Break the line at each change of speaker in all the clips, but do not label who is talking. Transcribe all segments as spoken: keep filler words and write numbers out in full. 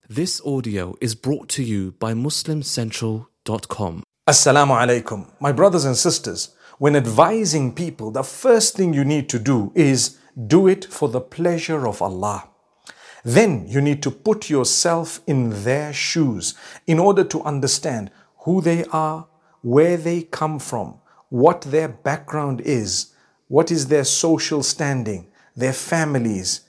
This audio is brought to you by Muslim Central dot com.
Assalamu alaikum. My brothers and sisters, when advising people, the first thing you need to do is do it for the pleasure of Allah. Then you need to put yourself in their shoes in order to understand who they are, where they come from, what their background is, what is their social standing, their families.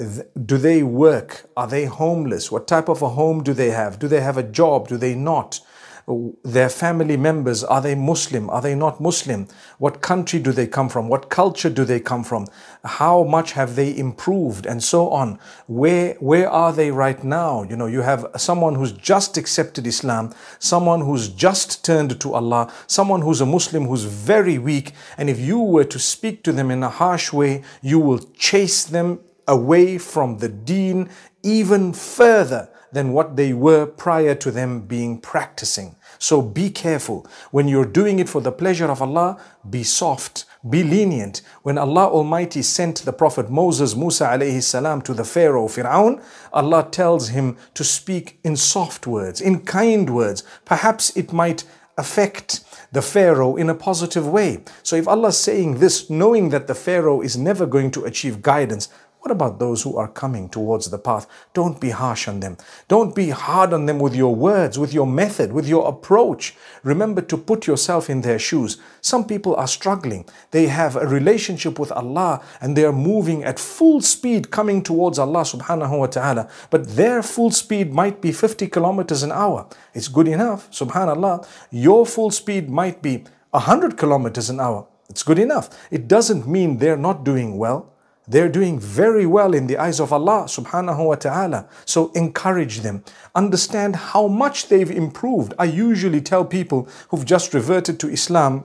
Do they work? Are they homeless? What type of a home do they have? Do they have a job? Do they not? Their family members, are they Muslim? Are they not Muslim? What country do they come from? What culture do they come from? How much have they improved? And so on. Where, where are they right now? You know, you have someone who's just accepted Islam, someone who's just turned to Allah, someone who's a Muslim who's very weak. And if you were to speak to them in a harsh way, you will chase them away from the deen even further than what they were prior to them being practicing. So be careful. When you're doing it for the pleasure of Allah, be soft, be lenient. When Allah Almighty sent the Prophet Moses, Musa alayhi salam, to the Pharaoh, Fir'aun, Allah tells him to speak in soft words, in kind words. Perhaps it might affect the Pharaoh in a positive way. So if Allah is saying this, knowing that the Pharaoh is never going to achieve guidance, what about those who are coming towards the path? Don't be harsh on them. Don't be hard on them with your words, with your method, with your approach. Remember to put yourself in their shoes. Some people are struggling. They have a relationship with Allah and they are moving at full speed coming towards Allah subhanahu wa ta'ala. But their full speed might be fifty kilometers an hour. It's good enough, subhanallah. Your full speed might be one hundred kilometers an hour. It's good enough. It doesn't mean they're not doing well. They're doing very well in the eyes of Allah subhanahu wa ta'ala. So encourage them. Understand how much they've improved. I usually tell people who've just reverted to Islam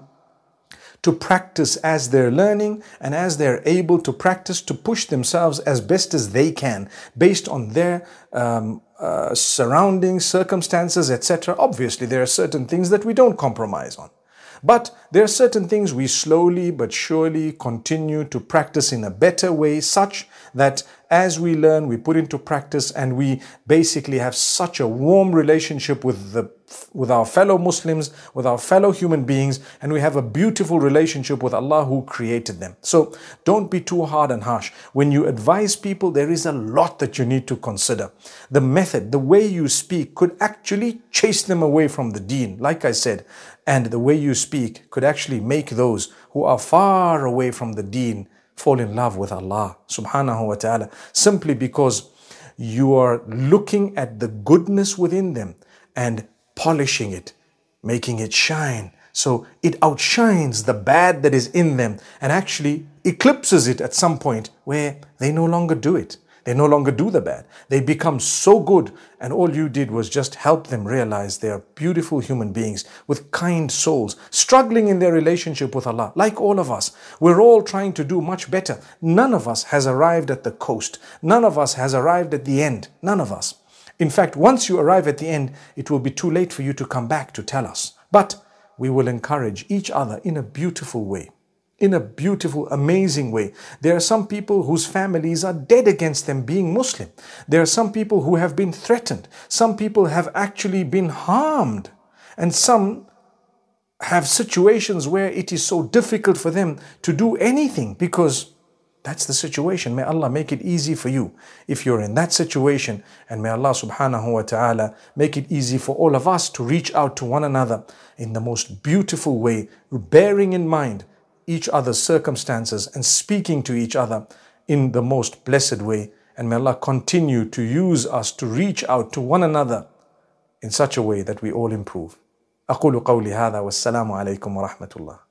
to practice as they're learning and as they're able to practice, to push themselves as best as they can based on their um, uh, surroundings, circumstances, et cetera. Obviously, there are certain things that we don't compromise on. But there are certain things we slowly but surely continue to practice in a better way, such that as we learn, we put into practice and we basically have such a warm relationship with the with our fellow Muslims, with our fellow human beings, and we have a beautiful relationship with Allah who created them. So don't be too hard and harsh. When you advise people, there is a lot that you need to consider. The method, the way you speak could actually chase them away from the deen, like I said, and the way you speak could actually make those who are far away from the deen fall in love with Allah subhanahu wa ta'ala, simply because you are looking at the goodness within them and polishing it, making it shine. So it outshines the bad that is in them and actually eclipses it at some point where they no longer do it. They no longer do the bad. They become so good, and all you did was just help them realize they are beautiful human beings with kind souls, struggling in their relationship with Allah, like all of us. We're all trying to do much better. None of us has arrived at the coast. None of us has arrived at the end. None of us. In fact, once you arrive at the end, it will be too late for you to come back to tell us. But we will encourage each other in a beautiful way. In a beautiful, amazing way. There are some people whose families are dead against them being Muslim. There are some people who have been threatened. Some people have actually been harmed. And some have situations where it is so difficult for them to do anything because that's the situation. May Allah make it easy for you if you're in that situation. And may Allah subhanahu wa ta'ala make it easy for all of us to reach out to one another in the most beautiful way, bearing in mind each other's circumstances and speaking to each other in the most blessed way. And may Allah continue to use us to reach out to one another in such a way that we all improve. أقول قولي هذا والسلام عليكم ورحمة الله.